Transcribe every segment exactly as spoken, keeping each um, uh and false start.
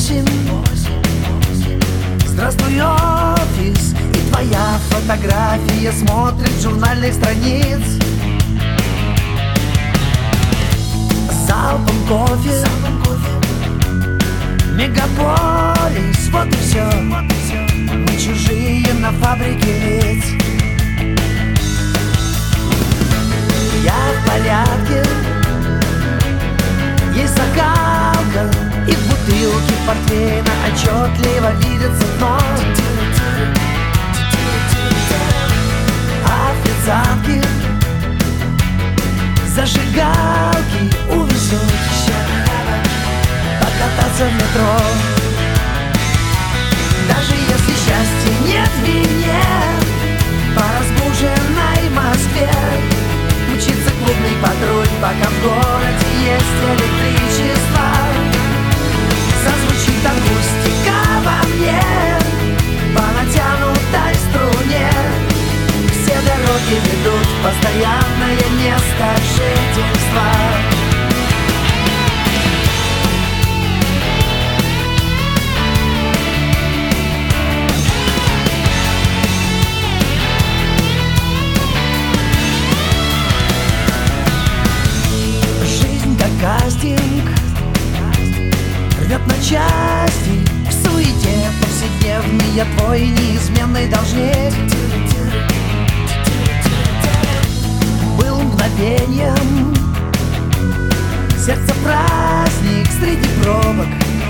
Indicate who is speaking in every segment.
Speaker 1: восемь. Здравствуй, офис, и твоя фотография смотрит с журнальных страниц. Залпом кофе, мегаполис, вот и все. Мы чужие на фабрике лиц. Я в порядке, есть закалка, и в бутылке портвейна отчетливо видится дно. Официантки, зажигалки увезут покататься в метро. Даже если счастья нет в вине, по разбуженной Москве мчится клубный патруль, пока в городе есть электричество. Зазвучит акустика во мне по натянутой струне. Все дороги ведут в постоянное место жительства. Кастинг рвет на части, в суете повседневный я твой неизменный должник. Был мгновением, сердце праздник среди пробок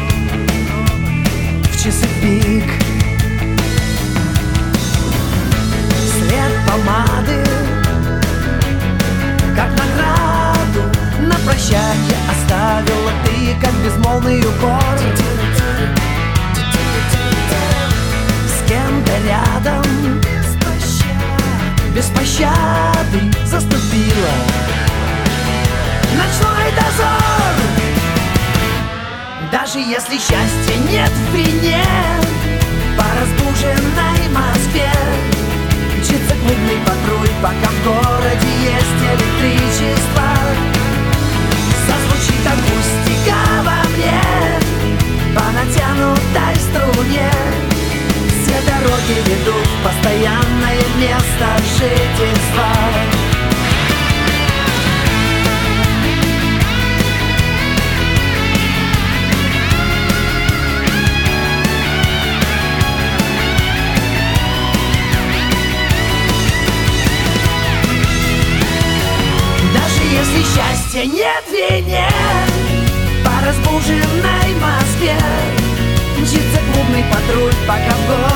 Speaker 1: в часы пик. След помады, как награду на прощанье оставила ты, как безмолвный укор. С кем-то рядом без пощады заступила ночной дозор. Даже если счастья нет в вине, по разбуженной Москве мчится клубный патруль, пока в городе есть электричество. Зазвучит акустика во мне по натянутой струне. Все дороги ведут в постоянное место жительства. Если счастья нет в вине, по разбуженной Москве мчится клубный патруль, пока в городе